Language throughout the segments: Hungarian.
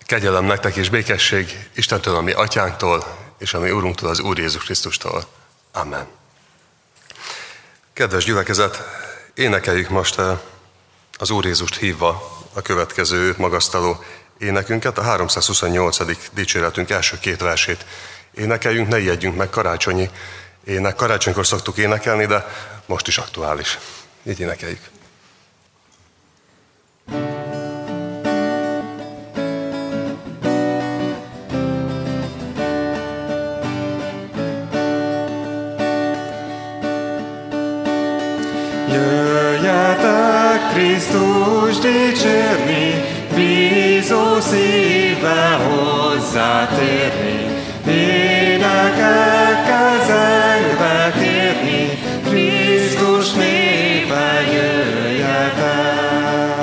Kegyelem nektek és békesség Istentől, a mi atyánktól, és a mi Úrunktól, az Úr Jézus Krisztustól. Amen. Kedves gyülekezet, énekeljük most az Úr Jézust hívva a következő magasztaló énekünket, a 328. dicséretünk első két versét énekeljünk, ne ijedjünk meg, karácsonyi ének. Karácsonykor szoktuk énekelni, de most is aktuális. Így énekeljük. Jöjjetek Krisztus dicsérni, bízó szívvel hozzátérni, énekekkel zengve kérni, Krisztus népe jöjjetek.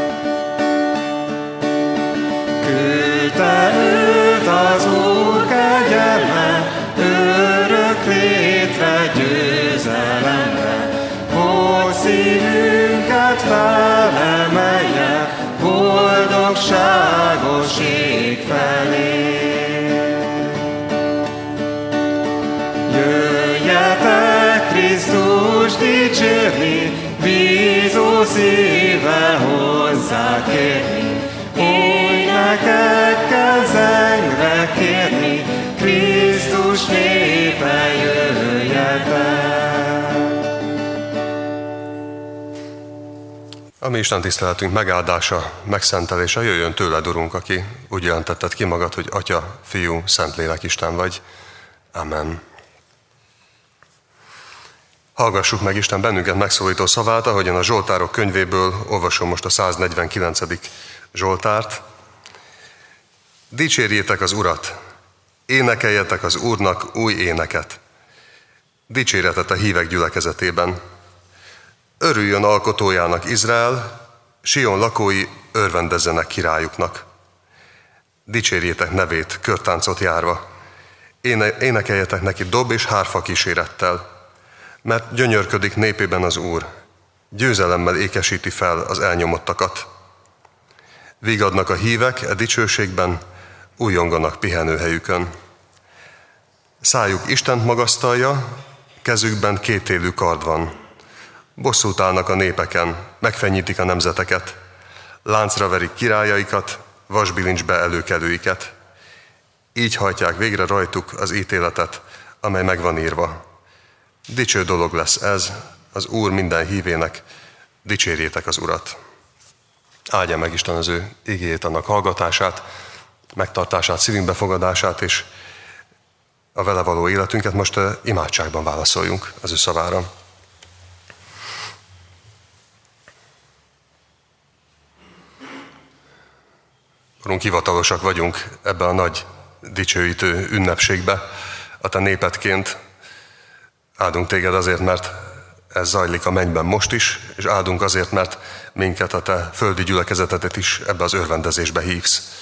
Küldte őt az Úr kegyelme, örök létre, győzelemre, hogy szívünket felemelje, boldogságos ég felé. Jöjjetek Krisztus dicsérni, bízó szívvel hozzá kérni, énekekkel zengve kérni, Krisztus népe jöjjetek. A mi Isten tiszteletünk megáldása, megszentelése jöjjön tőled, Urunk, aki úgy jelentetted ki magad, hogy Atya, Fiú, Szentlélek Isten vagy. Amen. Hallgassuk meg Isten bennünket megszólító szavát, ahogyan a Zsoltárok könyvéből olvasom most a 149. Zsoltárt. Dicsérjétek az Urat, énekeljetek az Úrnak új éneket. Dicséretet a hívek gyülekezetében. Örüljön alkotójának Izrael, Sion lakói örvendezzenek királyuknak. Dicsérjétek nevét körtáncot járva, énekeljetek neki dob és hárfa kísérettel, mert gyönyörködik népében az Úr, győzelemmel ékesíti fel az elnyomottakat. Vigadnak a hívek e dicsőségben, újonganak pihenőhelyükön. Szájuk Istent magasztalja, kezükben kétélű kard van. Bosszút állnak a népeken, megfenyítik a nemzeteket, láncra verik királyaikat, vasbilincsbe előkelőiket. Így hajtják végre rajtuk az ítéletet, amely meg van írva. Dicső dolog lesz ez az Úr minden hívének, dicsérjétek az Urat. Áldja meg Isten az ő igéjét, annak hallgatását, megtartását, szívünk befogadását, és a vele való életünket most imádságban válaszoljunk az ő szavára. Urunk, hivatalosak vagyunk ebbe a nagy dicsőítő ünnepségbe, a te népedként. Áldunk téged azért, mert ez zajlik a mennyben most is, és áldunk azért, mert minket, a te földi gyülekezetedet is ebbe az örvendezésbe hívsz.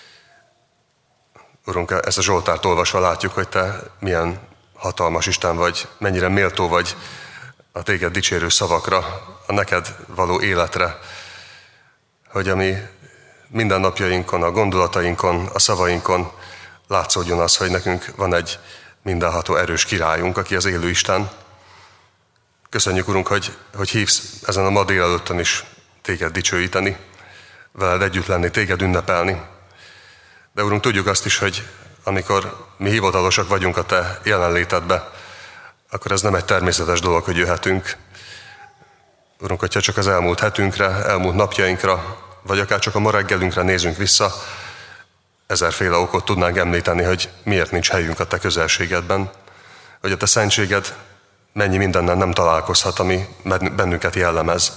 Urunk, ezt a Zsoltárt olvasva látjuk, hogy te milyen hatalmas Isten vagy, mennyire méltó vagy a téged dicsérő szavakra, a neked való életre, hogy a mi mindennapjainkon, a gondolatainkon, a szavainkon látszódjon az, hogy nekünk van egy mindenható erős királyunk, aki az élő Isten. Köszönjük, Urunk, hogy hívsz ezen a ma délelőttön is téged dicsőíteni, veled együtt lenni, téged ünnepelni. De Urunk, tudjuk azt is, hogy amikor mi hivatalosak vagyunk a te jelenlétedbe, akkor ez nem egy természetes dolog, hogy jöhetünk. Urunk, hogyha csak az elmúlt hetünkre, elmúlt napjainkra, vagy akár csak a ma reggelünkre nézünk vissza, ezerféle okot tudnánk említeni, hogy miért nincs helyünk a te közelségedben, hogy a te szentséged mennyi mindennel nem találkozhat, ami bennünket jellemez.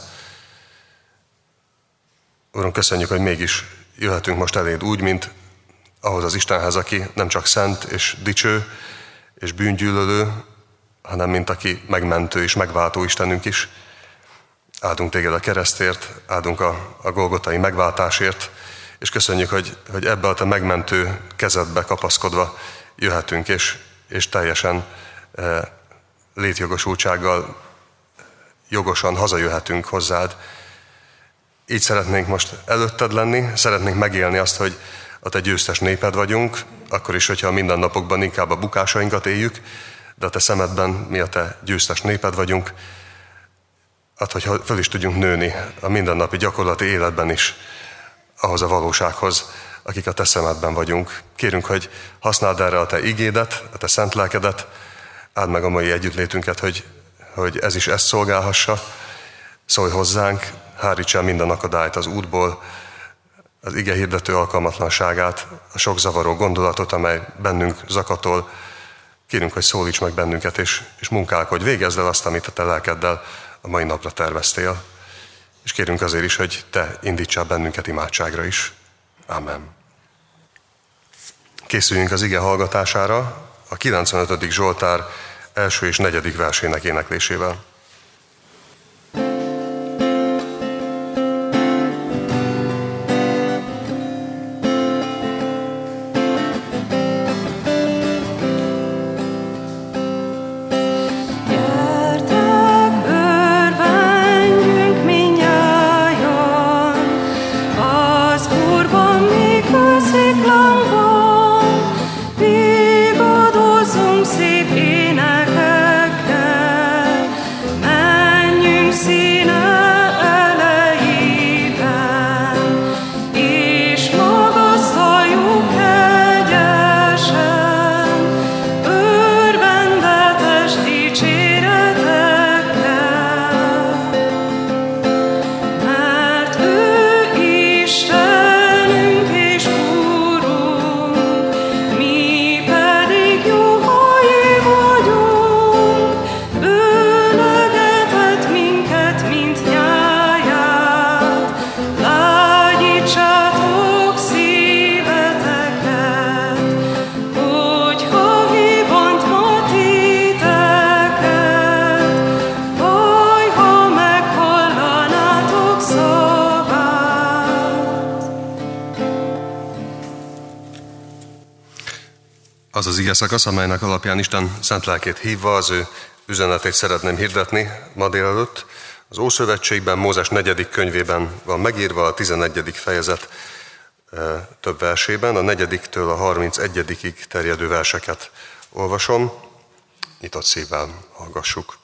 Urunk, köszönjük, hogy mégis jöhetünk most eléd úgy, mint ahhoz az Istenhez, aki nem csak szent és dicső és bűngyűlölő, hanem mint aki megmentő és megváltó Istenünk is. Áldunk téged a keresztért, áldunk a golgotai megváltásért, és köszönjük, hogy ebbe a te megmentő kezedbe kapaszkodva jöhetünk, és teljesen létjogosultsággal jogosan hazajöhetünk hozzád. Így szeretnénk most előtted lenni, szeretnénk megélni azt, hogy a te győztes néped vagyunk, akkor is, hogyha a mindennapokban inkább a bukásainkat éljük, de a te szemedben mi a te győztes néped vagyunk, hogy föl is tudjunk nőni a mindennapi gyakorlati életben is ahhoz a valósághoz, akik a te szemedben vagyunk. Kérünk, hogy használd erre a te igédet, a te szent lelkedet, áld meg a mai együttlétünket, hogy ez is ezt szolgálhassa. Szólj hozzánk, háríts el minden akadályt az útból, az ige hirdető alkalmatlanságát, a sok zavaró gondolatot, amely bennünk zakatol. Kérünk, hogy szólíts meg bennünket, és munkálkodj, végezd el azt, amit a te lelkeddel a mai napra terveztél. És kérünk azért is, hogy te indítsál bennünket imádságra is. Amen. Készüljünk az ige hallgatására a 95. Zsoltár első és 4. versének éneklésével. Szép énekekkel Az az ige szakasz, amelynek alapján Isten szent lelkét hívva az ő üzenetét szeretném hirdetni ma délelőtt. Az Ószövetségben, Mózes 4. könyvében van megírva, a 11. fejezet több versében, a 4-től a 31-ig terjedő verseket olvasom. Nyitott szívvel hallgassuk.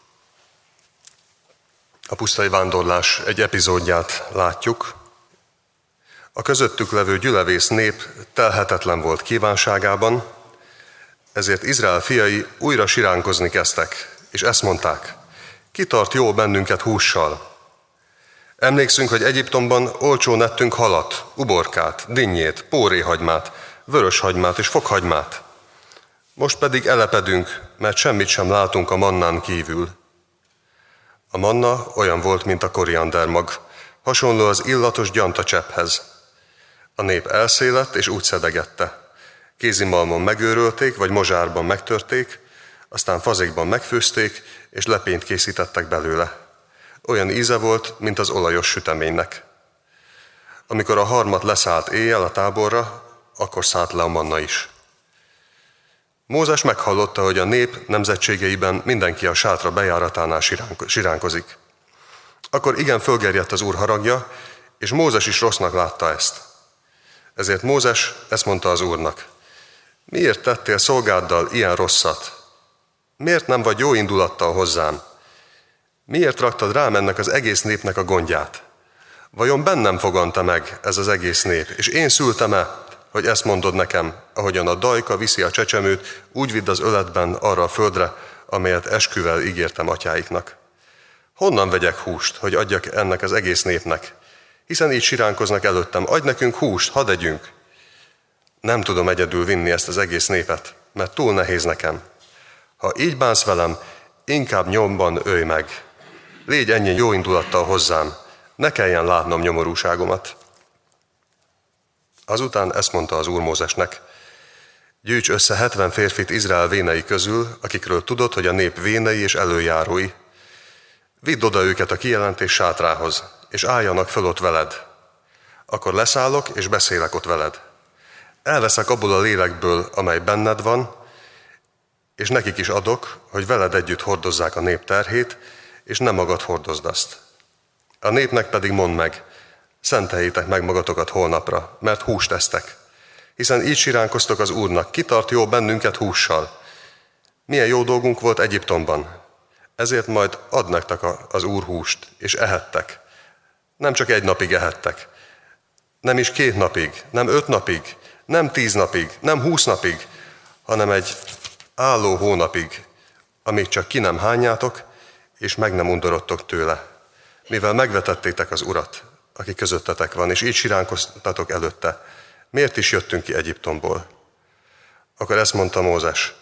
A pusztai vándorlás egy epizódját látjuk. A közöttük levő gyülevész nép telhetetlen volt kívánságában, ezért Izrael fiai újra siránkozni kezdtek, és ezt mondták: ki tart jól bennünket hússal? Emlékszünk, hogy Egyiptomban olcsón ettünk halat, uborkát, dinnyét, póréhagymát, vöröshagymát és fokhagymát. Most pedig elepedünk, mert semmit sem látunk a mannán kívül. A manna olyan volt, mint a koriandermag, hasonló az illatos gyantacsepphez. A nép elszélett és úgy szedegette. Kézimalmon megőrölték, vagy mozsárban megtörték, aztán fazékban megfőzték, és lepényt készítettek belőle. Olyan íze volt, mint az olajos süteménynek. Amikor a harmat leszállt éjjel a táborra, akkor szállt le a manna is. Mózes meghallotta, hogy a nép nemzetségeiben mindenki a sátra bejáratánál siránkozik. Akkor igen fölgerjedt az Úr haragja, és Mózes is rossznak látta ezt. Ezért Mózes ezt mondta az Úrnak: miért tettél szolgáddal ilyen rosszat? Miért nem vagy jó indulattal hozzám? Miért raktad rám ennek az egész népnek a gondját? Vajon bennem foganta meg ez az egész nép, és én szültem-e, hogy ezt mondod nekem, ahogyan a dajka viszi a csecsemőt, úgy vidd az öletben arra a földre, amelyet esküvel ígértem atyáiknak? Honnan vegyek húst, hogy adjak ennek az egész népnek? Hiszen így siránkoznak előttem: adj nekünk húst, hadd együnk. Nem tudom egyedül vinni ezt az egész népet, mert túl nehéz nekem. Ha így bánsz velem, inkább nyomban ölj meg. Légy ennyi jó indulattal hozzám, ne kelljen látnom nyomorúságomat. Azután ezt mondta az Úr Mózesnek: gyűjts össze 70 férfit Izrael vénei közül, akikről tudod, hogy a nép vénei és előjárói. Vidd oda őket a kijelentés sátrához, és álljanak föl ott veled. Akkor leszállok, és beszélek ott veled. Elveszek abból a lélekből, amely benned van, és nekik is adok, hogy veled együtt hordozzák a nép terhét, és nem magad hordozd azt. A népnek pedig mondd meg: szenteljétek meg magatokat holnapra, mert húst esztek. Hiszen így siránkoztok az Úrnak, kitart jó bennünket hússal. Milyen jó dolgunk volt Egyiptomban. Ezért majd ad nektek az Úr húst, és ehettek. Nem csak 1 napig ehettek, nem is 2 napig, nem 5 napig, nem 10 napig, nem 20 napig, hanem egy álló hónapig, amíg csak ki nem hányjátok, és meg nem undorodtok tőle, mivel megvetettétek az Urat, aki közöttetek van, és így siránkoztatok előtte. Miért is jöttünk ki Egyiptomból? Akkor ezt mondta Mózes: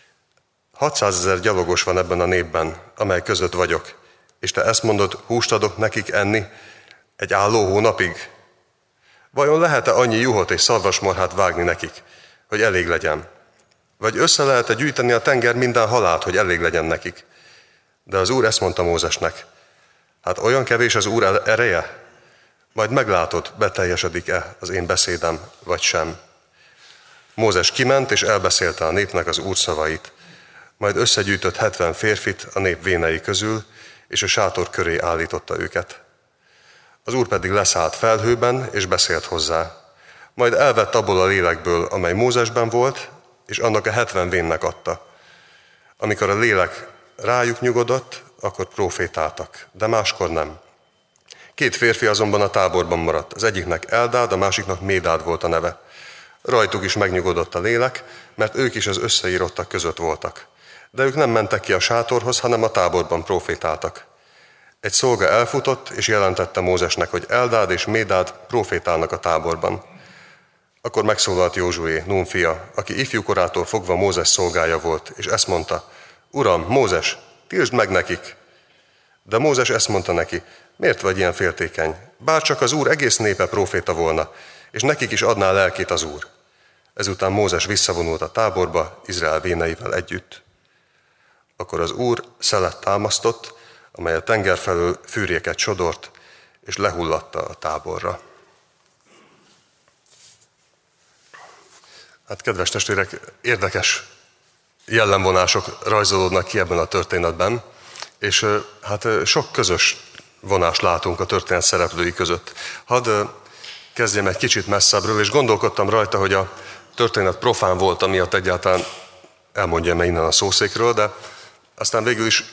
600 000 gyalogos van ebben a népben, amely között vagyok, és te ezt mondod, húst adok nekik enni egy álló hónapig? Vajon lehet-e annyi juhot és szarvasmarhát vágni nekik, hogy elég legyen? Vagy össze lehet-e gyűjteni a tenger minden halált, hogy elég legyen nekik? De az Úr ezt mondta Mózesnek: hát olyan kevés az Úr ereje? Majd meglátod, beteljesedik-e az én beszédem, vagy sem. Mózes kiment, és elbeszélte a népnek az Úr szavait. Majd összegyűjtött 70 férfit a nép vénei közül, és a sátor köré állította őket. Az Úr pedig leszállt felhőben, és beszélt hozzá. Majd elvett abból a lélekből, amely Mózesben volt, és annak a 70 vénnek adta. Amikor a lélek rájuk nyugodott, akkor profétáltak, de máskor nem. 2 férfi azonban a táborban maradt. Az egyiknek Eldád, a másiknak Médád volt a neve. Rajtuk is megnyugodott a lélek, mert ők is az összeírottak között voltak. De ők nem mentek ki a sátorhoz, hanem a táborban profétáltak. Egy szolga elfutott, és jelentette Mózesnek, hogy Eldád és Médád profétálnak a táborban. Akkor megszólalt Józsué, Nun fia, aki ifjúkorától fogva Mózes szolgája volt, és ezt mondta: Uram, Mózes, tiltsd meg nekik! De Mózes ezt mondta neki: miért vagy ilyen féltékeny? Bárcsak az Úr egész népe próféta volna, és nekik is adná lelkét az Úr. Ezután Mózes visszavonult a táborba, Izrael véneivel együtt. Akkor az Úr szelet támasztott, amely a tenger felől fűrjéket sodort, és lehullatta a táborra. Hát kedves testvérek, érdekes jellemvonások rajzolódnak ki ebben a történetben, és hát sok közös vonást látunk a történet szereplői között. Hadd kezdjem egy kicsit messzebbről, és gondolkodtam rajta, hogy a történet profán volt, amiatt egyáltalán elmondjam innen a szószékről, de aztán végül is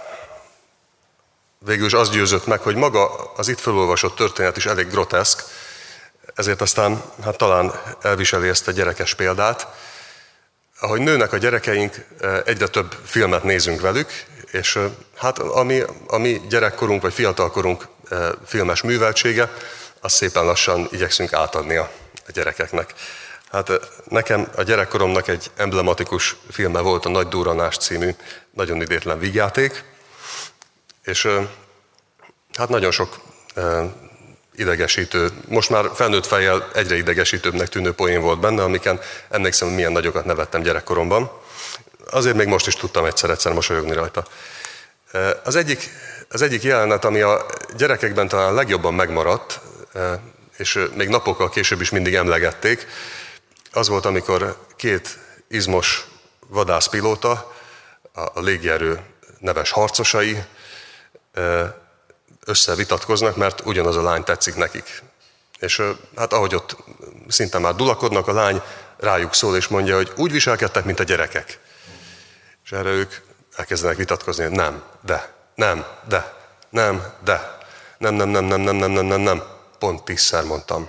az győzött meg, hogy maga az itt felolvasott történet is elég groteszk, ezért aztán hát talán elviseli ezt a gyerekes példát. Ahogy nőnek a gyerekeink, egyre több filmet nézünk velük, és hát a mi gyerekkorunk vagy fiatalkorunk filmes műveltsége, azt szépen lassan igyekszünk átadni a gyerekeknek. Hát nekem a gyerekkoromnak egy emblematikus filme volt, a Nagy Durranás című nagyon idétlen vígjáték, és hát nagyon sok idegesítő, most már felnőtt fejjel egyre idegesítőbbnek tűnő poén volt benne, amiken emlékszem, milyen nagyokat nevettem gyerekkoromban. Azért még most is tudtam egyszer mosolyogni rajta. Az egyik jelenet, ami a gyerekekben talán legjobban megmaradt, és még napokkal később is mindig emlegették, az volt, amikor 2 izmos vadászpilóta, a légierő neves harcosai összevitatkoznak, mert ugyanaz a lány tetszik nekik. És hát ahogy ott szinte már dulakodnak, a lány rájuk szól és mondja, hogy úgy viselkedtek, mint a gyerekek. És erre ők elkezdenek vitatkozni, hogy nem, pont 10-szer mondtam.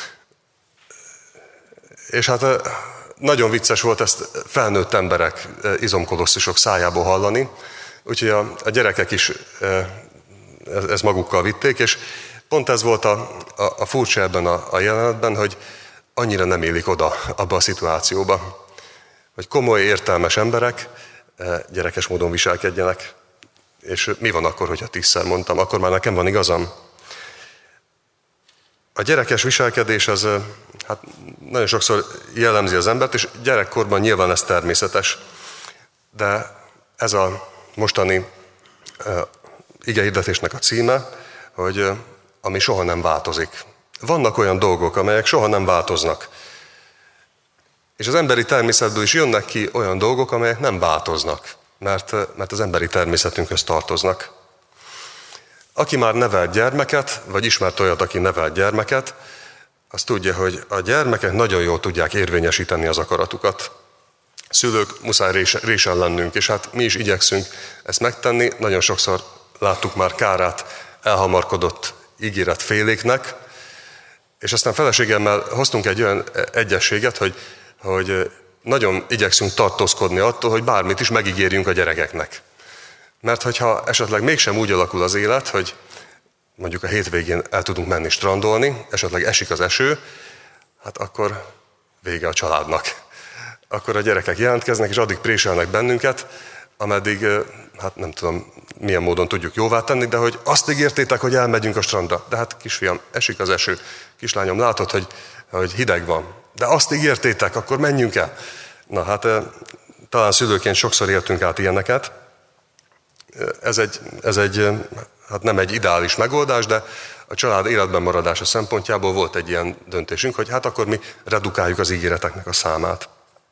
És hát nagyon vicces volt ezt felnőtt emberek, izomkolosszusok szájából hallani, úgyhogy a gyerekek is ezt magukkal vitték, és pont ez volt a furcsa ebben a jelenetben, hogy annyira nem élik oda abba a szituációba, hogy komoly, értelmes emberek gyerekes módon viselkedjenek. És mi van akkor, hogyha 10-szer mondtam, akkor már nekem van igazam? A gyerekes viselkedés az hát nagyon sokszor jellemzi az embert, és gyerekkorban nyilván ez természetes. De ez a mostani igehirdetésnek a címe, hogy ami soha nem változik. Vannak olyan dolgok, amelyek soha nem változnak. És az emberi természetből is jönnek ki olyan dolgok, amelyek nem változnak, mert az emberi természetünkhöz tartoznak. Aki már nevelt gyermeket, vagy ismert olyat, aki nevelt gyermeket, az tudja, hogy a gyermekek nagyon jól tudják érvényesíteni az akaratukat. Szülők muszáj résen lennünk, és hát mi is igyekszünk ezt megtenni. Nagyon sokszor láttuk már kárát elhamarkodott ígéretféléknek, és aztán feleségemmel hoztunk egy olyan egyességet, hogy nagyon igyekszünk tartózkodni attól, hogy bármit is megígérjünk a gyerekeknek. Mert hogyha esetleg mégsem úgy alakul az élet, hogy mondjuk a hétvégén el tudunk menni strandolni, esetleg esik az eső, hát akkor vége a családnak. Akkor a gyerekek jelentkeznek, és addig préselnek bennünket, ameddig, hát nem tudom, milyen módon tudjuk jóvá tenni, de hogy azt ígértétek, hogy elmegyünk a strandra. De hát kisfiam, esik az eső. Kislányom, látod, hogy hideg van. De azt ígértétek, akkor menjünk el. Na hát talán szülőként sokszor éltünk át ilyeneket. Ez egy hát nem egy ideális megoldás, de a család életben maradása szempontjából volt egy ilyen döntésünk, hogy hát akkor mi redukáljuk az ígéreteknek a számát.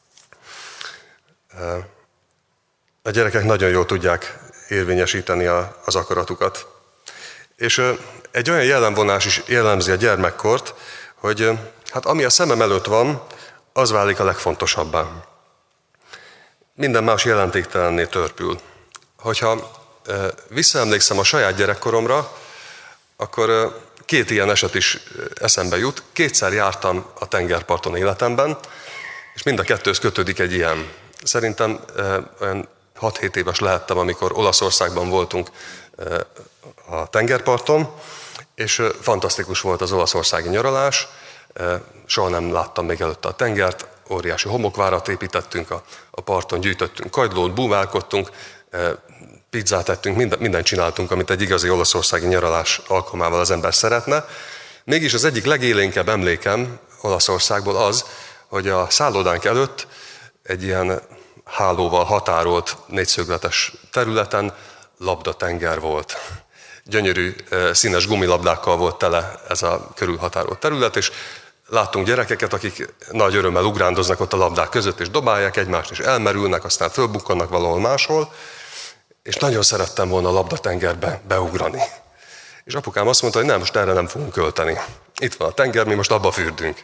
A gyerekek nagyon jól tudják érvényesíteni az akaratukat. És egy olyan jellemvonás is jellemzi a gyermekkort, hogy hát ami a szemem előtt van, az válik a legfontosabbá. Minden más jelentéktelenné törpül. Hogyha visszaemlékszem a saját gyerekkoromra, akkor 2 ilyen eset is eszembe jut. 2-szer jártam a tengerparton életemben, és mind a 2-höz kötődik egy ilyen. Szerintem olyan 6-7 éves lehettem, amikor Olaszországban voltunk a tengerparton, és fantasztikus volt az olaszországi nyaralás. Soha nem láttam még előtte a tengert, óriási homokvárat építettünk a parton, gyűjtöttünk kagylót, búvárkodtunk, pizzát ettünk, mindent csináltunk, amit egy igazi olaszországi nyaralás alkalmával az ember szeretne. Mégis az egyik legélénkebb emlékem Olaszországból az, hogy a szállodánk előtt egy ilyen hálóval határolt 4-szögletes területen labdatenger volt. Gyönyörű színes gumilabdákkal volt tele ez a körülhatárolt terület, és láttunk gyerekeket, akik nagy örömmel ugrándoznak ott a labdák között, és dobálják egymást, és elmerülnek, aztán fölbukkannak valahol máshol, és nagyon szerettem volna a labdatengerbe beugrani. És apukám azt mondta, hogy nem, most erre nem fogunk költeni. Itt van a tenger, mi most abba fürdünk.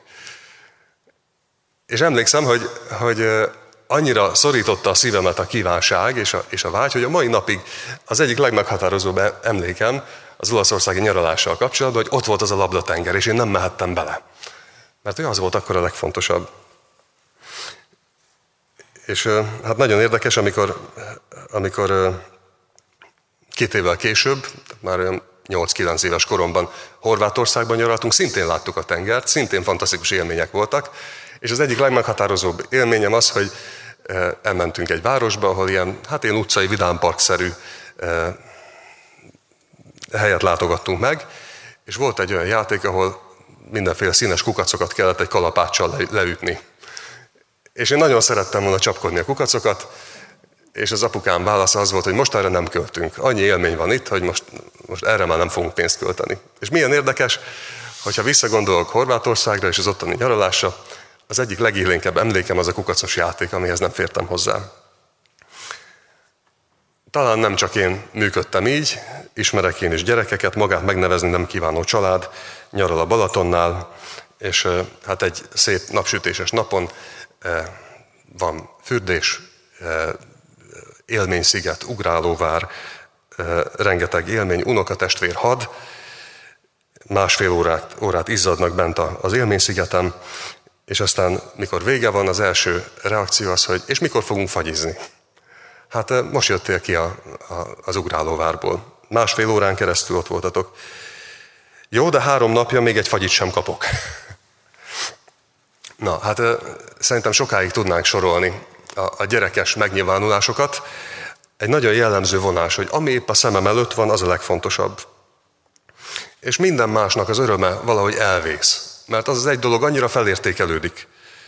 És emlékszem, hogy annyira szorította a szívemet a kívánság és a vágy, hogy a mai napig az egyik legmeghatározóbb emlékem az olaszországi nyaralással kapcsolatban, hogy ott volt az a labdatenger, és én nem mehettem bele. Mert az volt akkor a legfontosabb. És hát nagyon érdekes, amikor 2 évvel később, már olyan 8-9 éves koromban Horvátországban nyaraltunk, szintén láttuk a tengert, szintén fantasztikus élmények voltak, és az egyik legmeghatározóbb élményem az, hogy elmentünk egy városba, ahol ilyen utcai vidámparkszerű helyet látogattunk meg, és volt egy olyan játék, ahol mindenféle színes kukacokat kellett egy kalapáccsal leütni. És én nagyon szerettem volna csapkodni a kukacokat, és az apukám válasza az volt, hogy most erre nem költünk. Annyi élmény van itt, hogy most erre már nem fogunk pénzt költeni. És milyen érdekes, hogyha visszagondolok Horvátországra és az ottani nyaralásra, az egyik legélénkebb emlékem az a kukacos játék, amihez nem fértem hozzá. Talán nem csak én működtem így, ismerek én is gyerekeket, magát megnevezni nem kívánó család, nyaral a Balatonnál, és hát egy szép napsütéses napon van fürdés, élménysziget, ugrálóvár, rengeteg élmény, unokatestvér had, 1,5 órát izzadnak bent az élményszigeten, és aztán, mikor vége van, az első reakció az, hogy és mikor fogunk fagyizni? Hát most jöttél ki az ugrálóvárból. 1,5 órán keresztül ott voltatok. Jó, de 3 napja még egy fagyit sem kapok. Na, hát szerintem sokáig tudnánk sorolni a gyerekes megnyilvánulásokat. Egy nagyon jellemző vonás, hogy ami épp a szemem előtt van, az a legfontosabb. És minden másnak az öröme valahogy elvész. Mert az egy dolog annyira felértékelődik.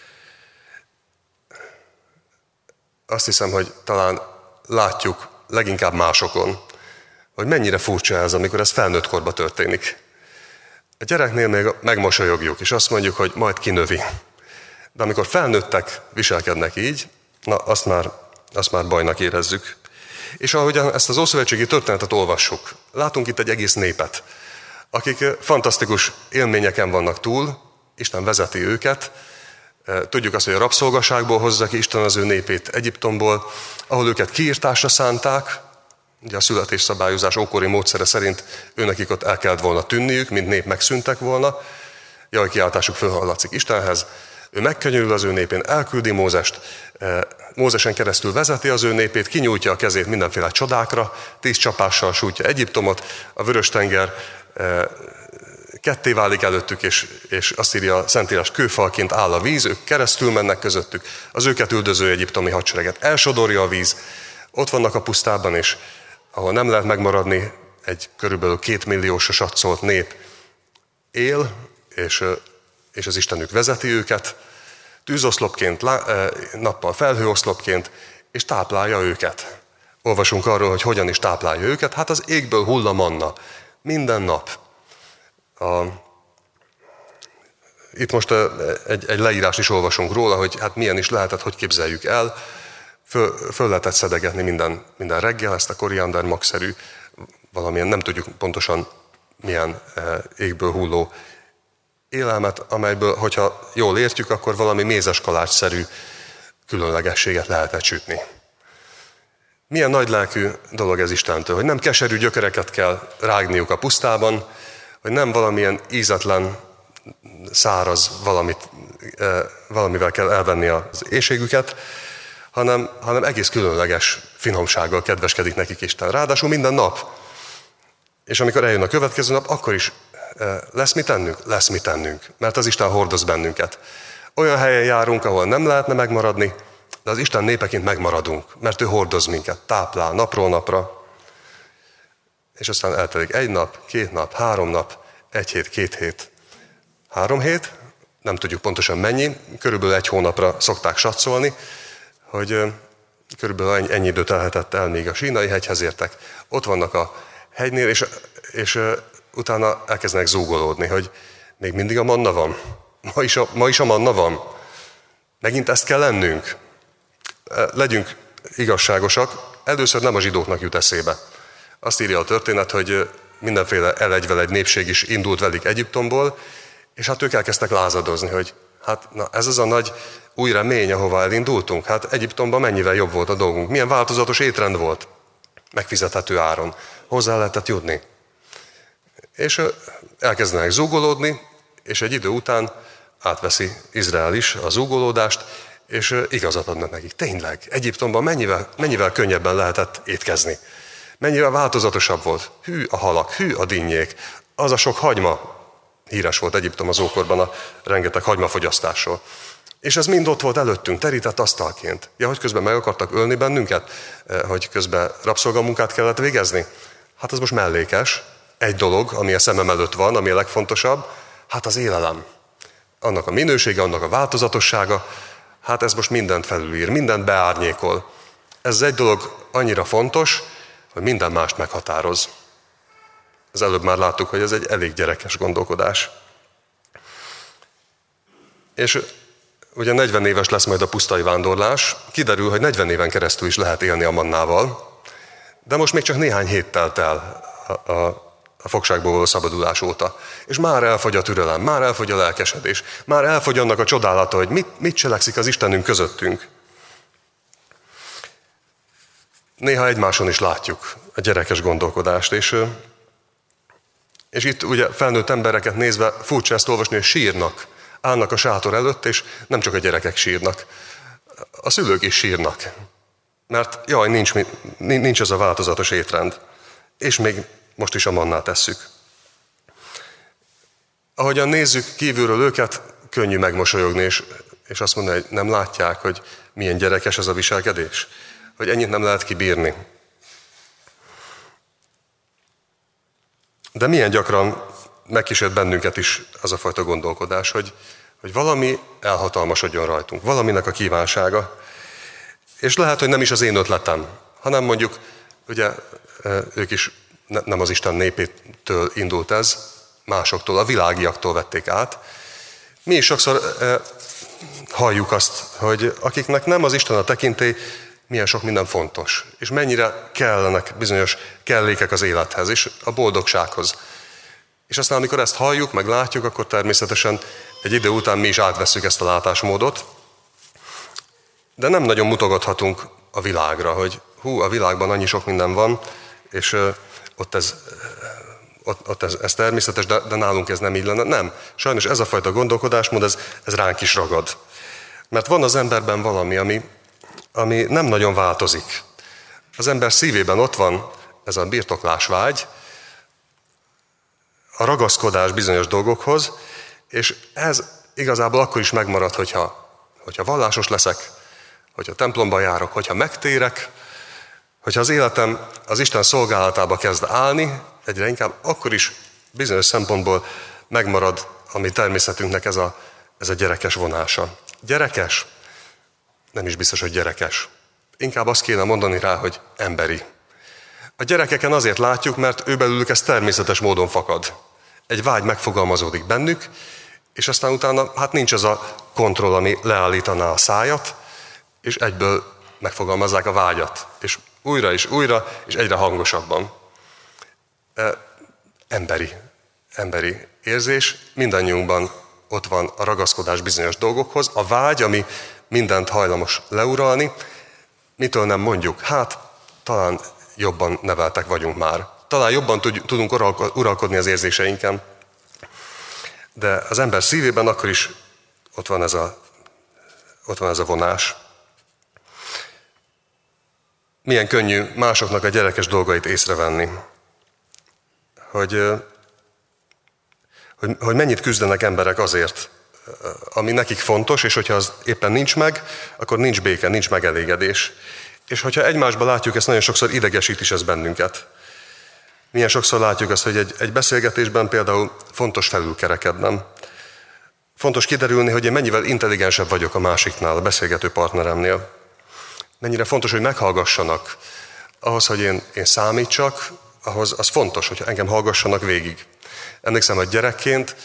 Azt hiszem, hogy talán látjuk leginkább másokon, hogy mennyire furcsa ez, amikor ez felnőtt korba történik. A gyereknél még megmosolyogjuk, és azt mondjuk, hogy majd kinövi. De amikor felnőttek viselkednek így, na azt már bajnak érezzük. És ahogyan ezt az ószövetségi történetet olvassuk, látunk itt egy egész népet, akik fantasztikus élményeken vannak túl, Isten vezeti őket. Tudjuk azt, hogy a rabszolgaságból hozza ki Isten az ő népét Egyiptomból, ahol őket kiirtásra szánták. Ugye a születésszabályozás ókori módszere szerint őnekik ott el kellett volna tűnniük, mint nép megszűntek volna. Jaj, kiáltásuk fölhallatszik Istenhez. Ő megkönyörül az ő népén, elküldi Mózest, Mózesen keresztül vezeti az ő népét, kinyújtja a kezét mindenféle csodákra, 10 csapással sújtja Egyiptomot, a Vörös-tenger ketté válik előttük, és azt írja a Szentírás, kőfalként áll a víz, ők keresztül mennek közöttük, az őket üldöző egyiptomi hadsereget elsodorja a víz, ott vannak a pusztában, és ahol nem lehet megmaradni, egy körülbelül 2 milliósra satszolt nép él, és az Istenük vezeti őket, tűzoszlopként, nappal felhőoszlopként, és táplálja őket. Olvasunk arról, hogy hogyan is táplálja őket, hát az égből hull a manna, minden nap. Itt most egy leírás is olvasunk róla, hogy hát milyen is lehetett, hogy képzeljük el. Föl lehetett szedegetni minden reggel ezt a koriander magszerű, valamilyen, nem tudjuk pontosan milyen égből hulló élelmet, amelyből, hogyha jól értjük, akkor valami mézeskalácsszerű különlegességet lehetett sütni. Milyen nagylelkű dolog ez Istentől, hogy nem keserű gyökereket kell rágniuk a pusztában, hogy nem valamilyen ízetlen, száraz valamivel kell elvenni az éhségüket, hanem egész különleges finomsággal kedveskedik nekik Isten. Ráadásul minden nap. És amikor eljön a következő nap, akkor is lesz mit tennünk? Lesz mit tennünk, mert az Isten hordoz bennünket. Olyan helyen járunk, ahol nem lehetne megmaradni, de az Isten népeként megmaradunk, mert ő hordoz minket, táplál napról napra. És aztán eltelik 1 nap, 2 nap, 3 nap, 1 hét, 2 hét, 3 hét, nem tudjuk pontosan mennyi, körülbelül 1 hónapra szokták satszolni, hogy körülbelül ennyi időt telhetett el, míg a Sínai hegyhez értek. Ott vannak a hegynél, és utána elkezdenek zúgolódni, hogy még mindig a manna van. Ma is a manna van. Megint ezt kell lennünk. Legyünk igazságosak. Először nem a zsidóknak jut eszébe. Azt írja a történet, hogy mindenféle elegyvelegy népség is indult velük Egyiptomból, és hát ők elkezdtek lázadozni, hogy hát na, ez az a nagy új remény, ahova elindultunk. Hát Egyiptomban mennyivel jobb volt a dolgunk. Milyen változatos étrend volt. Megfizethető áron. Hozzá lehetett jutni. És elkezdenek zúgolódni, és egy idő után átveszi Izrael is a zúgolódást, és igazat adnak nekik. Tényleg, Egyiptomban mennyivel könnyebben lehetett étkezni. Mennyivel változatosabb volt. Hű a halak, hű a dinnyék, az a sok hagyma. Híres volt Egyiptom az ókorban a rengeteg hagymafogyasztásról. És ez mind ott volt előttünk, terített asztalként. Ja, hogy közben meg akartak ölni bennünket, hogy közben rabszolgamunkát kellett végezni. Hát ez most mellékes. Egy dolog, ami a szemem előtt van, ami a legfontosabb, hát az élelem. Annak a minősége, annak a változatossága, hát ez most mindent felülír, mindent beárnyékol. Ez egy dolog annyira fontos, hogy minden mást meghatároz. Az előbb már láttuk, hogy ez egy elég gyerekes gondolkodás. És ugye 40 éves lesz majd a pusztai vándorlás, kiderül, hogy 40 éven keresztül is lehet élni a mannával, de most még csak néhány hét telt el a fogságból való szabadulás óta. És már elfogy a türelem, már elfogy a lelkesedés, már elfogy annak a csodálata, hogy mit cselekszik az Istenünk közöttünk. Néha egymáson is látjuk a gyerekes gondolkodást, és itt ugye felnőtt embereket nézve furcsa ezt olvasni, hogy sírnak, állnak a sátor előtt, és nem csak a gyerekek sírnak, a szülők is sírnak. Mert jaj, nincs az a változatos étrend, és még most is a mannát tesszük. Ahogyan nézzük kívülről őket, könnyű megmosolyogni, és azt mondani, hogy nem látják, hogy milyen gyerekes ez a viselkedés, hogy ennyit nem lehet kibírni. De milyen gyakran megkísért bennünket is az a fajta gondolkodás, hogy valami elhatalmasodjon rajtunk, valaminek a kívánsága. És lehet, hogy nem is az én ötletem, hanem mondjuk, ugye ők is nem az Isten népétől indult ez, másoktól, a világiaktól vették át. Mi is sokszor halljuk azt, hogy akiknek nem az Isten a tekintély, milyen sok minden fontos, és mennyire kellenek bizonyos kellékek az élethez és a boldogsághoz. És aztán, amikor ezt halljuk, meg látjuk, akkor természetesen egy idő után mi is átvesszük ezt a látásmódot. De nem nagyon mutogathatunk a világra, hogy a világban annyi sok minden van, és ott ez természetes, de nálunk ez nem így lenne. Nem. Sajnos ez a fajta gondolkodásmód, ez ránk is ragad. Mert van az emberben valami, ami nem nagyon változik. Az ember szívében ott van ez a birtoklásvágy, a ragaszkodás bizonyos dolgokhoz, és ez igazából akkor is megmarad, hogyha vallásos leszek, hogyha templomba járok, hogyha megtérek, hogyha az életem az Isten szolgálatába kezd állni, egyre inkább, akkor is bizonyos szempontból megmarad a mi természetünknek ez a gyerekes vonása. Gyerekes? Nem is biztos, hogy gyerekes. Inkább azt kéne mondani rá, hogy emberi. A gyerekeken azért látjuk, mert ő belőlük ez természetes módon fakad. Egy vágy megfogalmazódik bennük, és aztán utána hát nincs az a kontroll, ami leállítaná a szájat, és egyből megfogalmazzák a vágyat. És újra, és egyre hangosabban. Emberi érzés, mindannyiunkban ott van a ragaszkodás bizonyos dolgokhoz, a vágy, ami mindent hajlamos leuralni, mitől nem mondjuk? Hát, talán jobban neveltek vagyunk már. Talán jobban tudunk uralkodni az érzéseinken. De az ember szívében akkor is ott van ez a vonás. Milyen könnyű másoknak a gyerekes dolgait észrevenni. Hogy mennyit küzdenek emberek azért, ami nekik fontos, és hogyha az éppen nincs meg, akkor nincs béke, nincs megelégedés. És hogyha egymásban látjuk, ezt nagyon sokszor idegesít is ez bennünket. Milyen sokszor látjuk azt, hogy egy beszélgetésben például fontos felülkerekednem. Fontos kiderülni, hogy én mennyivel intelligensebb vagyok a másiknál, a beszélgető partneremnél. Mennyire fontos, hogy meghallgassanak. Ahhoz, hogy én számítsak, ahhoz az fontos, hogy engem hallgassanak végig. Emlékszem, hogy gyerekként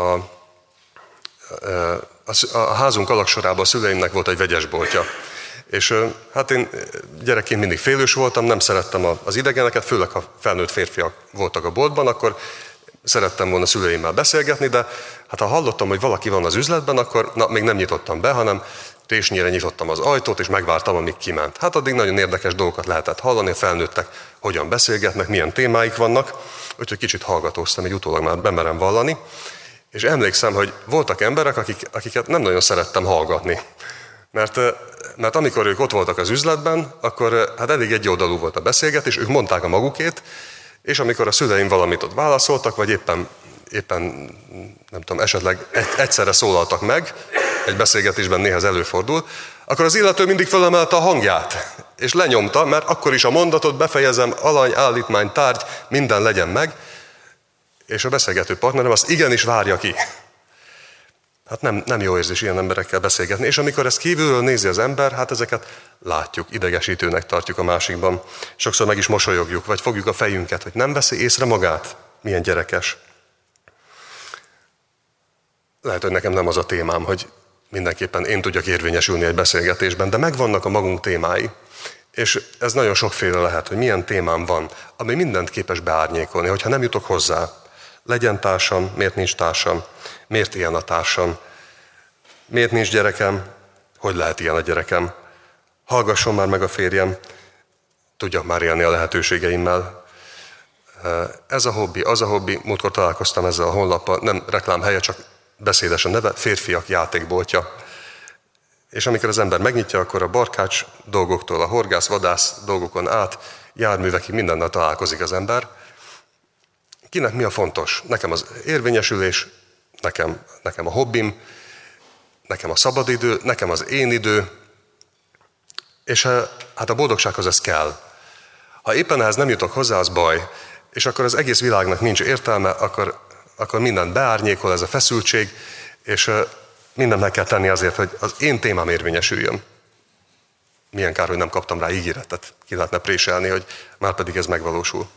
a házunk alaksorában a szüleimnek volt egy vegyesboltja. És hát én gyerekként mindig félős voltam, nem szerettem az idegeneket, főleg ha felnőtt férfiak voltak a boltban, akkor szerettem volna szüleimmel beszélgetni, de hát ha hallottam, hogy valaki van az üzletben, akkor még nem nyitottam be, hanem résnyire nyitottam az ajtót, és megvártam, amíg kiment. Hát addig nagyon érdekes dolgokat lehetett hallani, a felnőttek hogyan beszélgetnek, milyen témáik vannak, úgyhogy kicsit hallgatóztam, így utólag már bemerem vallani. És emlékszem, hogy voltak emberek, akiket nem nagyon szerettem hallgatni. Mert amikor ők ott voltak az üzletben, akkor hát elég egyoldalú volt a beszélgetés, ők mondták a magukét, és amikor a szüleim valamit ott válaszoltak, vagy éppen nem tudom, esetleg egyszerre szólaltak meg, egy beszélgetésben néha ez előfordul, akkor az illető mindig fölemelte a hangját, és lenyomta, mert akkor is a mondatot befejezem, alany, állítmány, tárgy, minden legyen meg, és a beszélgető partnerem azt igenis várja ki. Hát nem jó érzés ilyen emberekkel beszélgetni, és amikor ezt kívülről nézi az ember, hát ezeket látjuk, idegesítőnek tartjuk a másikban. Sokszor meg is mosolyogjuk, vagy fogjuk a fejünket, hogy nem veszi észre magát, milyen gyerekes. Lehet, hogy nekem nem az a témám, hogy mindenképpen én tudjak érvényesülni egy beszélgetésben, de megvannak a magunk témái. És ez nagyon sokféle lehet, hogy milyen témám van, ami mindent képes beárnyékolni, hogyha nem jutok hozzá. Legyen társam, miért nincs társam, miért ilyen a társam, miért nincs gyerekem, hogy lehet ilyen a gyerekem, hallgasson már meg a férjem, tudjak már élni a lehetőségeimmel. Ez a hobbi, az a hobbi, múltkor találkoztam ezzel a honlappal, nem reklámhelye, csak beszédes a neve, férfiak játékboltja. És amikor az ember megnyitja, akkor a barkács dolgoktól, a horgász-vadász dolgokon át, járművekig mindennel találkozik az ember. Kinek mi a fontos? Nekem az érvényesülés, nekem a hobbim, nekem a szabadidő, nekem az én idő, és hát a boldogsághoz ez kell. Ha éppen ehhez nem jutok hozzá, az baj, és akkor az egész világnak nincs értelme, akkor mindent beárnyékol ez a feszültség, és mindent meg kell tenni azért, hogy az én témám érvényesüljön. Milyen kár, hogy nem kaptam rá ígéretet, ki lehetne préselni, hogy már pedig ez megvalósul.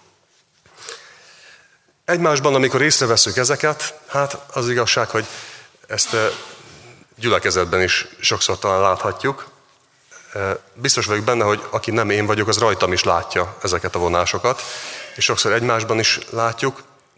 Egymásban, amikor észrevesszük ezeket, hát az igazság, hogy ezt gyülekezetben is sokszor talán láthatjuk. Biztos vagyok benne, hogy aki nem én vagyok, az rajtam is látja ezeket a vonásokat, és sokszor egymásban is látjuk,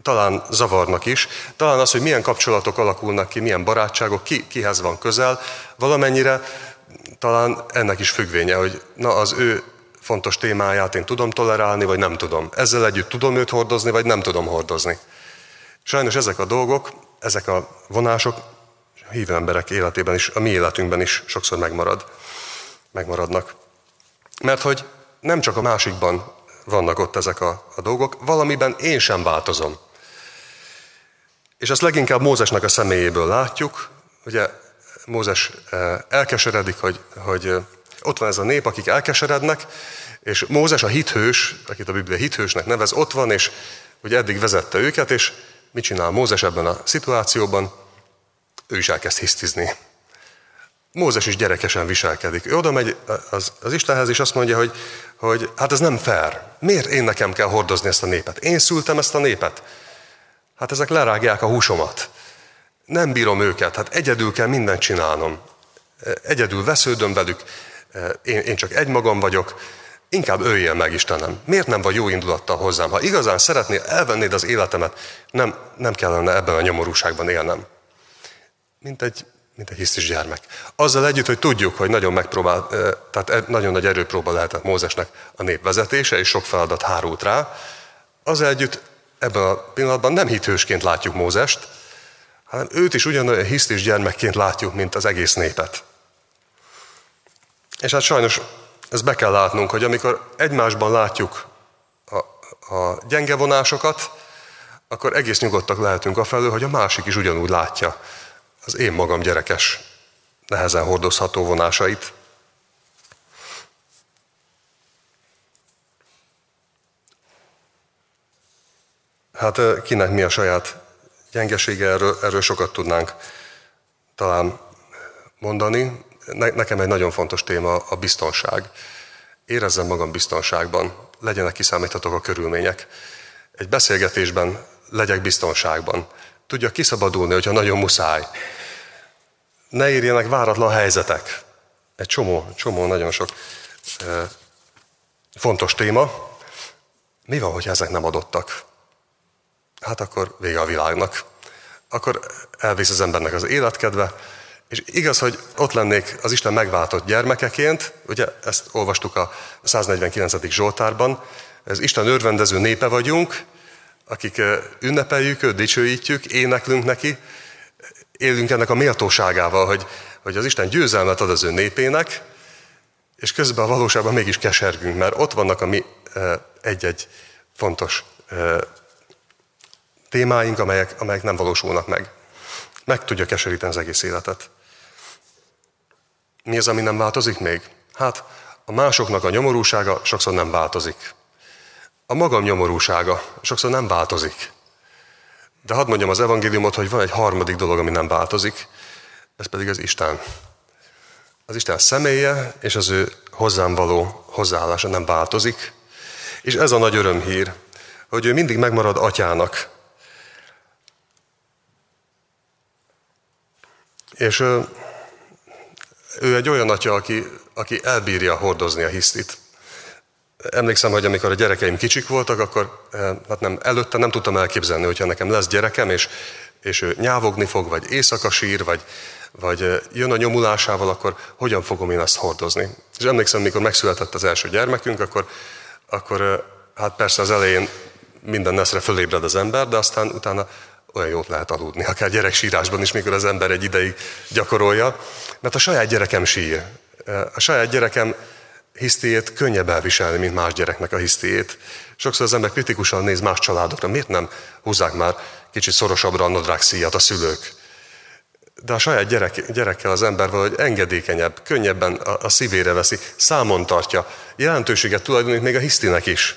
talán zavarnak is, talán az, hogy milyen kapcsolatok alakulnak ki, milyen barátságok, kihez van közel, valamennyire talán ennek is függvénye, hogy na az ő fontos témáját én tudom tolerálni, vagy nem tudom. Ezzel együtt tudom őt hordozni, vagy nem tudom hordozni. Sajnos ezek a dolgok, ezek a vonások a hívő emberek életében is, a mi életünkben is sokszor megmaradnak. Mert hogy nem csak a másikban vannak ott ezek a dolgok, valamiben én sem változom. És ezt leginkább Mózesnek a személyéből látjuk. Ugye Mózes elkeseredik, hogy ott van ez a nép, akik elkeserednek, és Mózes a hithős, akit a Biblia hithősnek nevez, ott van, és ugye eddig vezette őket, és mit csinál Mózes ebben a szituációban? Ő is elkezd hisztizni. Mózes is gyerekesen viselkedik. Ő oda megy az Istenhez, és azt mondja, hogy hát ez nem fair. Miért én nekem kell hordozni ezt a népet? Én szültem ezt a népet. Hát ezek lerágják a húsomat. Nem bírom őket, hát egyedül kell mindent csinálnom. Egyedül vesződöm velük, én csak egymagam vagyok. Inkább öljél meg, Istenem. Miért nem vagy jó indulattal hozzám? Ha igazán szeretnél, elvennéd az életemet, nem kellene ebben a nyomorúságban élnem. Mint egy hisztis gyermek. Azzal együtt, hogy tudjuk, hogy tehát nagyon nagy erőpróba lehetett Mózesnek a nép vezetése, és sok feladat hárult rá. Azzal együtt ebben a pillanatban nem hithősként látjuk Mózest, hanem őt is ugyanolyan hisztis gyermekként látjuk, mint az egész népet. És hát sajnos ezt be kell látnunk, hogy amikor egymásban látjuk a gyenge vonásokat, akkor egész nyugodtak lehetünk afelől, hogy a másik is ugyanúgy látja az én magam gyerekes, nehezen hordozható vonásait. Hát kinek mi a saját gyengesége, erről sokat tudnánk talán mondani. Nekem egy nagyon fontos téma a biztonság. Érezzem magam biztonságban, legyenek kiszámíthatók a körülmények. Egy beszélgetésben legyek biztonságban. Tudjak kiszabadulni, hogyha nagyon muszáj. Ne érjenek váratlan helyzetek. Egy csomó nagyon sok fontos téma. Mi van, hogyha ezek nem adottak? Hát akkor vége a világnak. Akkor elvész az embernek az életkedve, és igaz, hogy ott lennék az Isten megváltott gyermekeként, ugye ezt olvastuk a 149. Zsoltárban, ez Isten örvendező népe vagyunk, akik ünnepeljük őt, dicsőítjük, éneklünk neki, élünk ennek a méltóságával, hogy az Isten győzelmet ad az ő népének, és közben a valóságban mégis kesergünk, mert ott vannak a mi egy-egy fontos témáink, amelyek nem valósulnak meg. Meg tudja keseríteni az egész életet. Mi az, ami nem változik még? Hát a másoknak a nyomorúsága sokszor nem változik. A magam nyomorúsága sokszor nem változik. De hadd mondjam az evangéliumot, hogy van egy harmadik dolog, ami nem változik, ez pedig az Isten. Az Isten személye és az ő hozzám való hozzáállása nem változik. És ez a nagy örömhír, hogy ő mindig megmarad atyának. És ő egy olyan atya, aki elbírja hordozni a hisztit. Emlékszem, hogy amikor a gyerekeim kicsik voltak, akkor előtte nem tudtam elképzelni, hogyha nekem lesz gyerekem, és ő nyávogni fog, vagy éjszaka sír, vagy jön a nyomulásával, akkor hogyan fogom én ezt hordozni. És emlékszem, mikor megszületett az első gyermekünk, akkor hát persze az elején minden neszre fölébred az ember, de aztán utána olyan jót lehet aludni, akár gyereksírásban is, mikor az ember egy ideig gyakorolja. Mert a saját gyerekem sír. A saját gyerekem hisztiét könnyebb elviselni, mint más gyereknek a hisztiét. Sokszor az ember kritikusan néz más családokra. Miért nem húzzák már kicsit szorosabbra a nadrág szíjat a szülők? De a saját gyerekkel az ember valahogy engedékenyebb, könnyebben a szívére veszi, számon tartja. Jelentőséget tulajdonít még a hisztinek is.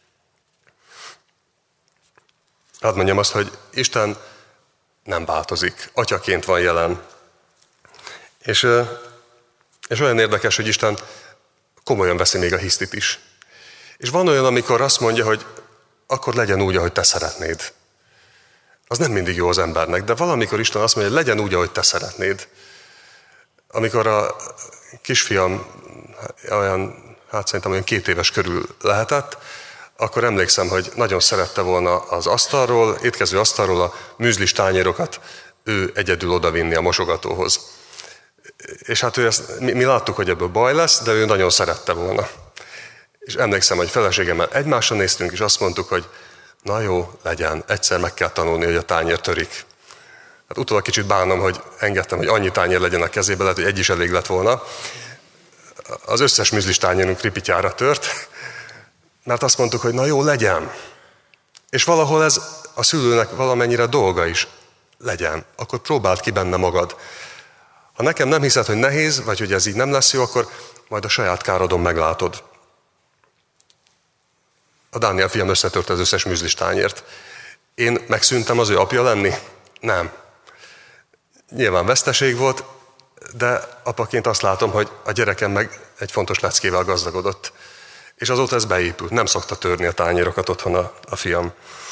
Hadd mondjam azt, hogy Isten nem változik, atyaként van jelen. És olyan érdekes, hogy Isten komolyan veszi még a hisztit is. És van olyan, amikor azt mondja, hogy akkor legyen úgy, ahogy te szeretnéd. Az nem mindig jó az embernek, de valamikor Isten azt mondja, hogy legyen úgy, ahogy te szeretnéd. Amikor a kisfiam olyan, szerintem olyan 2 éves körül lehetett, akkor emlékszem, hogy nagyon szerette volna az asztalról, étkező asztalról a műzlis tányérokat ő egyedül odavinni a mosogatóhoz. És hát mi láttuk, hogy ebből baj lesz, de ő nagyon szerette volna. És emlékszem, hogy feleségemmel egymásra néztünk, és azt mondtuk, hogy na jó, legyen, egyszer meg kell tanulni, hogy a tányér törik. Hát utólag kicsit bánom, hogy engedtem, hogy annyi tányér legyen a kezébe, lehet, hogy egy is elég lett volna. Az összes műzlis tányérunk ripityára tört, mert azt mondtuk, hogy na jó, legyen. És valahol ez a szülőnek valamennyire dolga is. Legyen. Akkor próbáld ki benne magad. Ha nekem nem hiszed, hogy nehéz, vagy hogy ez így nem lesz jó, akkor majd a saját károdon meglátod. A Dániel fiam összetört az összes műzlis tányért. Én megszűntem az ő apja lenni? Nem. Nyilván veszteség volt, de apaként azt látom, hogy a gyerekem meg egy fontos leckével gazdagodott. És azóta ez beépült. Nem szokta törni a tányérokat otthon a fiam.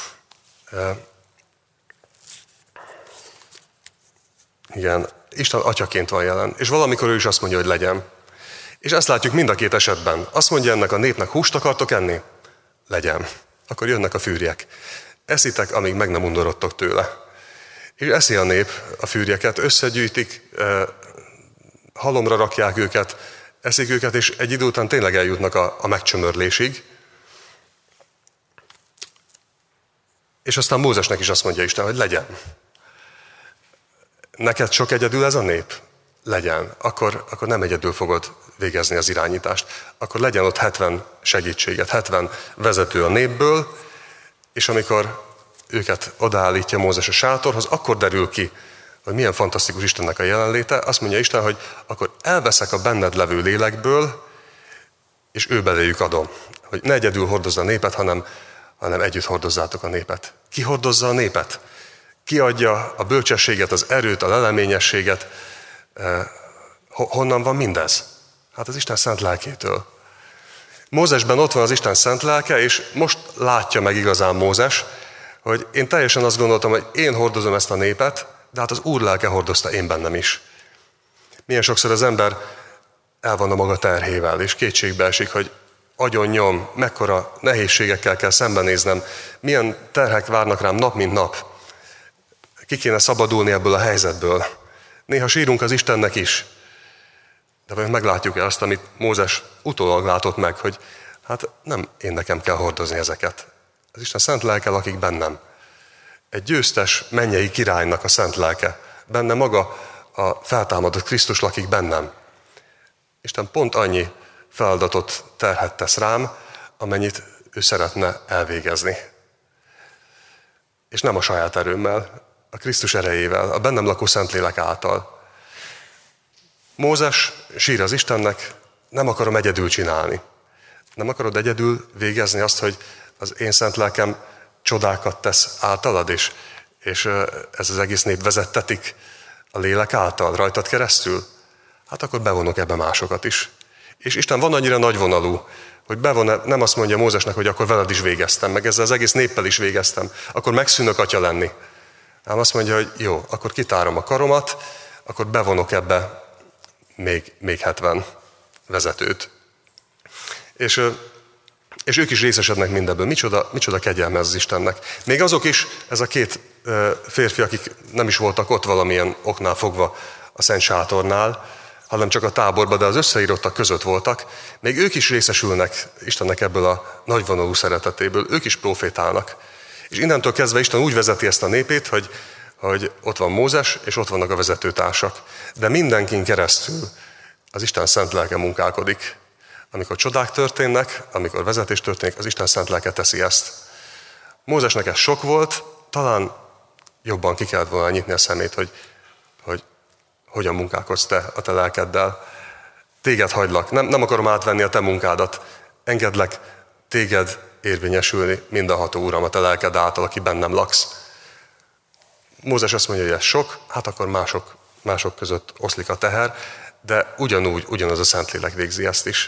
Igen, Isten atyaként van jelen. És valamikor ő is azt mondja, hogy legyen. És ezt látjuk mind a két esetben. Azt mondja ennek a népnek, húst akartok enni? Legyen. Akkor jönnek a fűrjek. Eszitek, amíg meg nem undorodtok tőle. És eszi a nép a fűrjeket, összegyűjtik, halomra rakják őket, eszik őket, és egy idő után tényleg eljutnak a megcsömörlésig. És aztán Mózesnek is azt mondja Isten, hogy legyen. Neked sok egyedül ez a nép? Legyen. Akkor nem egyedül fogod végezni az irányítást. Akkor legyen ott 70 segítséget, 70 vezető a népből, és amikor őket odaállítja Mózes a sátorhoz, akkor derül ki, hogy milyen fantasztikus Istennek a jelenléte. Azt mondja Isten, hogy akkor elveszek a benned levő lélekből, és ő beléjük adom. Hogy ne egyedül hordozza a népet, hanem együtt hordozzátok a népet. Ki hordozza a népet? Ki adja a bölcsességet, az erőt, a leleményességet? Honnan van mindez? Hát az Isten szent lelkétől. Mózesben ott van az Isten szent lelke, és most látja meg igazán Mózes, hogy én teljesen azt gondoltam, hogy én hordozom ezt a népet, de hát az Úr lelke hordozta én bennem is. Milyen sokszor az ember el van a maga terhével, és kétségbe esik, hogy agyon nyom, mekkora nehézségekkel kell szembenéznem, milyen terhek várnak rám nap mint nap. Ki kéne szabadulni ebből a helyzetből. Néha sírunk az Istennek is, de vajon meglátjuk-e azt, amit Mózes utólag látott meg, hogy hát nem én nekem kell hordozni ezeket. Az Isten szent lelke lakik bennem. Egy győztes mennyei királynak a szent lelke. Benne maga a feltámadott Krisztus lakik bennem. Isten pont annyi feladatot, terhet tesz rám, amennyit ő szeretne elvégezni. És nem a saját erőmmel, a Krisztus erejével, a bennem lakó Szentlélek által. Mózes sír az Istennek, nem akarom egyedül csinálni. Nem akarod egyedül végezni azt, hogy az én szent lelkem csodákat tesz általad, és ez az egész nép vezettetik a lélek által, rajtad keresztül? Hát akkor bevonok ebbe másokat is. És Isten van annyira nagyvonalú, hogy nem azt mondja Mózesnek, hogy akkor veled is végeztem, meg ezzel az egész néppel is végeztem, akkor megszűnök atya lenni. Ám azt mondja, hogy jó, akkor kitárom a karomat, akkor bevonok ebbe még 70 vezetőt. És ők is részesednek mindebből. Micsoda kegyelme ez az Istennek. Még azok is, ez a két férfi, akik nem is voltak ott valamilyen oknál fogva a Szent Sátornál, hanem csak a táborban, de az összeírottak között voltak, még ők is részesülnek Istennek ebből a nagyvonalú szeretetéből, ők is profétálnak. És innentől kezdve Isten úgy vezeti ezt a népét, hogy ott van Mózes, és ott vannak a vezetőtársak. De mindenkin keresztül az Isten szent lelke munkálkodik. Amikor csodák történnek, amikor vezetés történik, az Isten szent lelke teszi ezt. Mózesnek ez sok volt, talán jobban ki kellett volna nyitni a szemét, hogy hogyan munkálkodsz te a te lelkeddel. Téged hagylak, nem akarom átvenni a te munkádat, engedlek téged érvényesülni mindenható Uram a te lelked által, aki bennem laksz. Mózes azt mondja, hogy ez sok, hát akkor mások között oszlik a teher, de ugyanaz a Szentlélek végzi ezt is.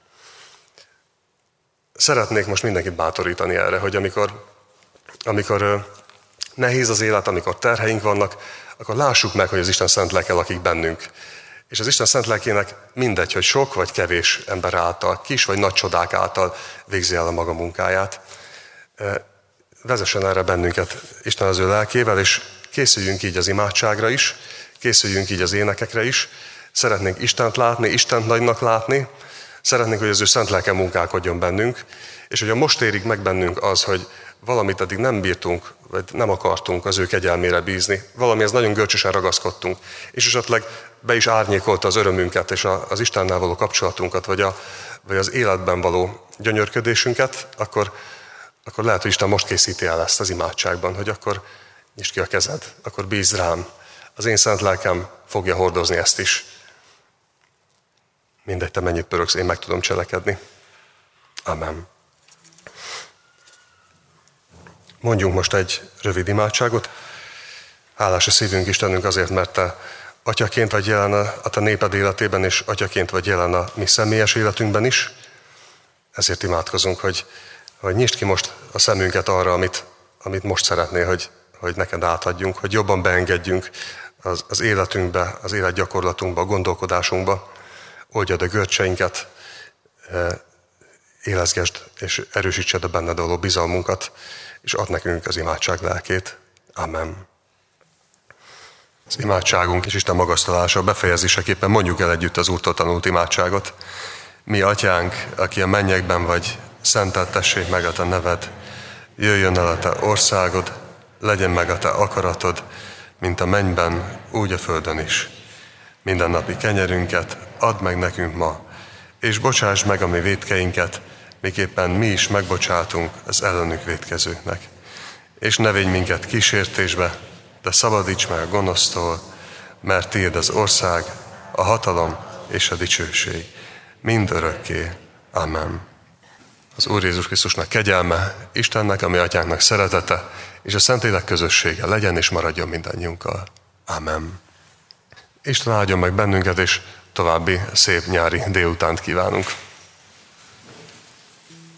Szeretnék most mindenkit bátorítani erre, hogy amikor nehéz az élet, amikor terheink vannak, akkor lássuk meg, hogy az Isten szent lelke lakik bennünk. És az Isten szent lelkének mindegy, hogy sok vagy kevés ember által, kis vagy nagy csodák által végzi el a maga munkáját. Vezessen erre bennünket Isten az ő lelkével, és készüljünk így az imádságra is, készüljünk így az énekekre is. Szeretnénk Istent látni, Istent nagynak látni, szeretnénk, hogy az ő szent lelke munkálkodjon bennünk, és hogy most érik meg bennünk az, hogy valamit eddig nem bírtunk, vagy nem akartunk az ő kegyelmére bízni, valamihez nagyon görcsösen ragaszkodtunk, és esetleg be is árnyékolta az örömünket, és az Istennel való kapcsolatunkat, vagy az életben való gyönyörködésünket, akkor lehet, hogy Isten most készíti el ezt az imádságban, hogy akkor nyisd ki a kezed, akkor bízd rám. Az én szent lelkem fogja hordozni ezt is. Mindegy, te mennyit pörögsz, én meg tudom cselekedni. Amen. Mondjunk most egy rövid imádságot. Hálás a szívünk Istenünk azért, mert te atyaként vagy jelen a te néped életében, és atyaként vagy jelen a mi személyes életünkben is. Ezért imádkozunk, hogy nyisd ki most a szemünket arra, amit most szeretnél, hogy neked átadjunk, hogy jobban beengedjünk az életünkbe, az életgyakorlatunkba, a gondolkodásunkba. Oldjad a görcseinket, élezgesd és erősítsed a benned való bizalmunkat, és add nekünk az imádság lelkét. Amen. Az imádságunk és Isten magasztalása befejezéseképpen mondjuk el együtt az Úrtól tanult imádságot. Mi atyánk, aki a mennyekben vagy, szenteltessék meg a te neved, jöjjön el a te országod, legyen meg a te akaratod, mint a mennyben, úgy a földön is. Mindennapi kenyerünket add meg nekünk ma, és bocsásd meg a mi vétkeinket, miképpen mi is megbocsátunk az ellenünk vétkezőknek. És ne védj minket kísértésbe, de szabadíts meg a gonosztól, mert tiéd az ország, a hatalom és a dicsőség, mind örökké. Amen. Az Úr Jézus Krisztusnak kegyelme, Istennek, a mi atyánknak szeretete, és a Szentlélek közössége legyen és maradjon mindannyiunkkal. Amen. Isten áldjon meg bennünket, és további szép nyári délutánt kívánunk.